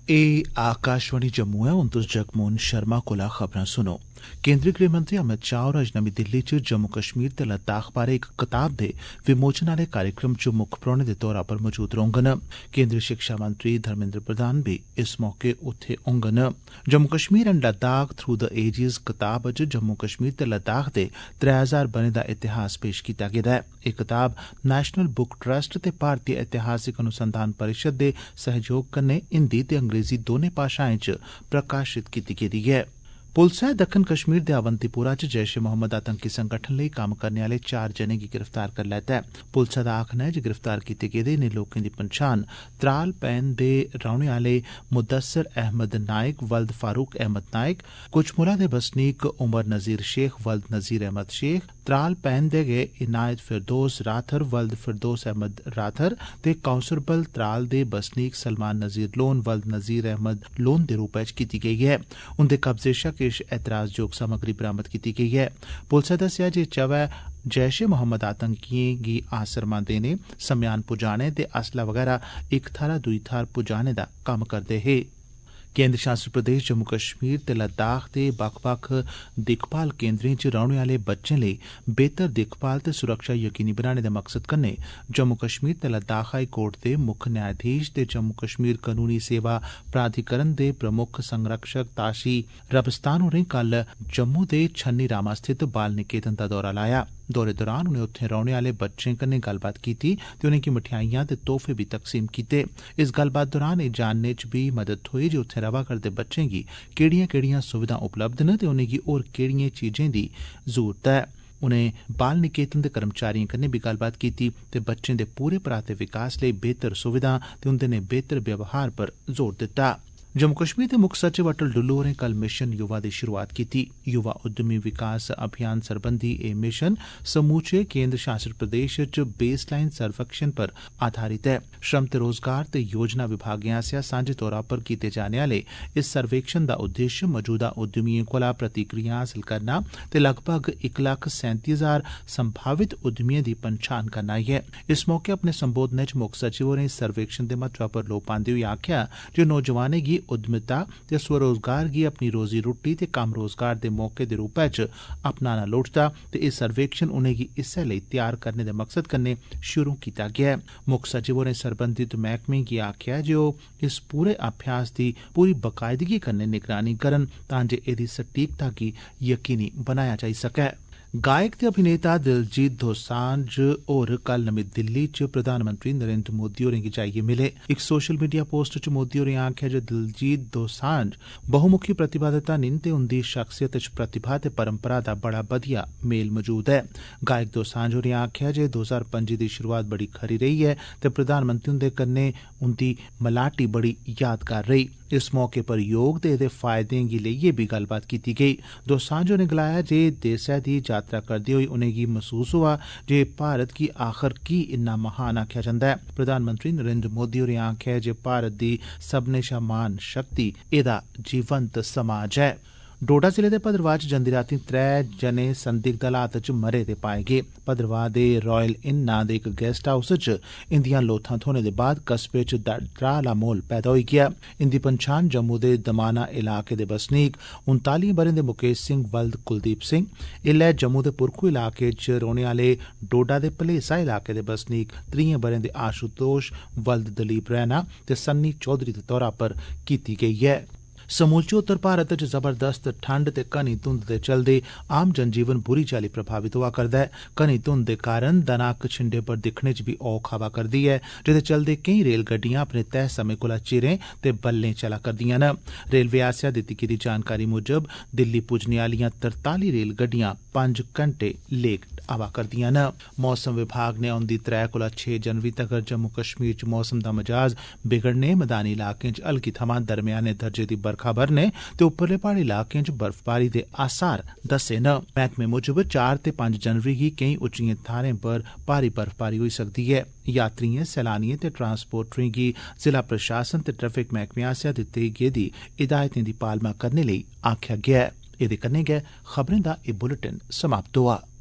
आकाशवाणी जम्मू है। हुण तुस जगमोहन शर्मा कोला खबरां सुनो। केंद्री गृह मंत्री अमित शाह होर अज्ज नमीं दिल्ली च जम्मू कश्मीर ते लद्दाख बारै इक कताब दे विमोचन आले कार्यक्रम च मुक्ख परौहने दे तौरा पर मौजूद रौह्ङन। केंद्री शिक्षा मंत्री धर्मेन्द्र प्रधान बी इस मौके उत्थे होङन। Jammu Kashmir and Ladakh through the ages कताब च जम्मू कश्मीर ते लद्दाख दे 3000 ब'रें दा इतिहास पेश कीता गेदा ऐ। एह् कताब नेशनल बुक ट्रस्ट ते भारतीय ऐतिहासिक अनुसंधान परिषद दे सहयोग कन्नै हिंदी ते अंग्रेजी दौनें भाषाएं च प्रकाशित कीती गेदी ऐ। पुलसै दक्खन कश्मीर दे अवंतीपोरा च जैश ए मोहम्मद आतंकी संगठन लेई कम्म करने आले 4 जनें गी गिरफ्तार करी लैता ऐ। पुलसै दा आखना ऐ जे गिरफ्तार कीते गेदे इनें लोकें दी पन्छान त्राल पैन दे रौहने आले मुदस्सर अहमद नायक वल्द फारूक अहमद नायक, कुचमुला दे बसनीक उमर नजीर शेख वल्द नजीर अहमद शेख, त्राल पैन दे गै इनायत फिरदोस राथर वल्द फिरदोस अहमद राथर ते कौंसरबल त्राल दे बसनीक सलमान नजीर लोन वल्द नजीर अहमद लोन दे रूपै च कीती गेई ऐ। उंदे कब्जे शा किश ऐतराजयोग सामग्री बरामद कीती गेई ऐ। पुलसै दस्सेआ जे चवै जैश ए मोहम्मद आतंकियें गी आसरमा देने, सम्यान पुजाने ते असला वगैरा इक थारा दुई थार पुजाने दा कम्म करदे हे। केंद्र शासित प्रदेश जम्मू कश्मीर ते लद्दाख दे बक्ख-बक्ख दिक्खभाल केंद्रें च रौहने आले बच्चें लेई बेहतर दिक्खभाल ते सुरक्षा यकीनी बनाने दे मकसद कन्नै जम्मू कश्मीर ते लद्दाख हाई कोर्ट दे मुक्ख न्यायाधीश ते जम्मू कश्मीर कानूनी सेवा प्राधिकरण दे प्रमुख संरक्षक ताशी रबस्तान होरें कल जम्मू दे छन्नी रामा स्थित बाल निकेतन दा दौरा लाया। दौरे दौरान उनें उत्थे रौहने आले बच्चें कन्नै गल्लबात कीती ते उनेंगी मठेआइयां ते तोहफे बी तकसीम कीते। इस गल्लबात दौरान एह् जानने च बी मदद थ्होई जे उत्थे रवा करदे बच्चें गी केड़ियां-केड़ियां सुविधां उपलब्ध न ते उनेंगी होर केड़ियें चीजें दी जरूरत ऐ। उनें बाल निकेतन दे कर्मचारियें कन्नै बी गल्लबात कीती ते बच्चें दे पूरे पराते विकास लेई बेहतर सुविधां ते उंदे नै बेहतर व्यवहार पर जोर दित्ता। जम्मू कश्मीर दे मुक्ख सचिव अटल डुल्लू होरें कल मिशन युवा दी शुरूआत कीती। युवा उद्यमी विकास अभियान सरबंधी एह् मिशन समूचे केंद्र शासित प्रदेश च बेस लाइन सर्वेक्षण पर आधारित ऐ। श्रम ते रोजगार ते योजना विभागें आसेआ सांझे तौरा पर कीते जाने आले इस सर्वेक्षण दा उद्देश्य मौजूदा उद्यमिएं कोला प्रतिक्रिया हासल करना ते लगभग 1,37,000 संभावित उद्यमिएं दी पंछान करना ऐ। इस मौके अपने संबोधनै च मुक्ख सचिव होरें इस सर्वेक्षण दे महत्वै पर लोऽ पांदे होई आखेआ जे नौजवानें गी उद्यमिता ते स्वरोजगार गी अपनी रोजी रुट्टी ते कम्म रोजगार दे मौके दे रूपै च अपनाना लोड़चदा ते एह् सर्वेक्षण उनेंगी इस्सै लेई त्यार करने दे मकसद कन्नै शुरू कीता गेआ ऐ। मुक्ख सचिव होरें सरबंधित मैह्कमें गी आखेआ जे ओह् इस पूरे अभ्यास दी पूरी बकायदगी कन्नै निगरानी करन तां जे एह्दी सटीकता गी यकीनी बनाया जाई सकै। गायक ते अभिनेता दिलजीत दोसांझ होर कल नमीं दिल्ली च प्रधानमंत्री नरेंद्र मोदी होरें गी जाइयै मिले। इक सोशल मीडिया पोस्ट च मोदी होरें आखेआ जे दिलजीत दोसांझ बहुमुखी प्रतिभा दे धनी न ते उंदी शख्सियत च प्रतिभा ते परंपरा दा बड़ा बधिया मेल मौजूद ऐ। गायक दोसांझ होरें आखेआ जे 2025 दी शुरुआत बड़ी खरी रेही ऐ ते प्रधानमंत्री हुंदे कन्नै उंदी मलाटी बड़ी यादगार रेही। इस मौके पर योग ते एह्दे फायदें गी लेइयै बी गल्लबात कीती गेई। दोसांझ होरें गलाया जे देसै दी यात्रा करदे होई उनेंगी महसूस होआ जे भारत गी आखर की इन्ना महान आखेआ जंदा ऐ। प्रधानमंत्री नरेंद्र मोदी होरें आखेआ जे भारत दी सब्भनें शा महान शक्ति एह्दा जीवंत समाज ऐ। डोडा जिले दे भद्रवाह च जंदी रातीं 3 जने संदिग्ध हालात च मरे दे पाए गे। भद्रवाह दे रॉयल इन नां दे इक गेस्ट हाउस च इंदियां लोथां थ्होने दे बाद कस्बे च त्राह आह्ला माहौल पैदा होई गेआ। इंदी पंछान जम्मू दे दमाना इलाके दे बसनीक 39 ब'रें दे मुकेश सिंह वल्द कुलदीप सिंह, इल्लै जम्मू दे पुरखू इलाके च रौहने आले डोडा दे भलेसा इलाके दे बसनीक 30 ब'रें दे आशुतोष वल्द दलीप रैना ते सन्नी चौधरी दे तौरा पर कीती गेई ऐ। समूलचे उत्तर भारत च जबरदस्त ठंड ते घनी धुंध दे चलदे आम जनजीवन बुरी चाल्ली प्रभावित होआ करदा ऐ। घनी धुंध दे कारण दनाक छिंडे पर दिक्खने च बी औख आवा करदी ऐ, जेह्दे चलदे केईं रेलगड्डियां अपने तय समें कोला चिरें ते बल्लें चला करदियां न। रेलवे आसेआ दित्ती गेदी जानकारी मुजब दिल्ली पुज्जने आलियां 43 रेलगड्डियां 5 घंटे लेट आवा करदियां न। मौसम विभाग ने औंदी 3 कोला 6 जनवरी तगर जम्मू कश्मीर च मौसम दा मजाज बिगड़ने, मैदानी इलाकें च हल्की थमां दरम्याने दर्जे दी बरखा बरने ते उप्परले प्हाड़ी इलाकें च बर्फबारी दे आसार दस्से न। मैह्कमे मुजब 4 ते 5 जनवरी गी केईं उच्चिएं थाह्रें पर भारी बर्फबारी होई सकदी ऐ। यात्रिएं, सैलानिएं ते ट्रांसपोर्टरें गी जिला प्रशासन ते ट्रैफिक मैह्कमे आसेआ दित्ती गेदी हिदायतें दी पालमा करने लेई आखेआ गेआ ऐ। एह्दे कन्नै गै खबरें दा एह् बुलेटिन समाप्त होआ।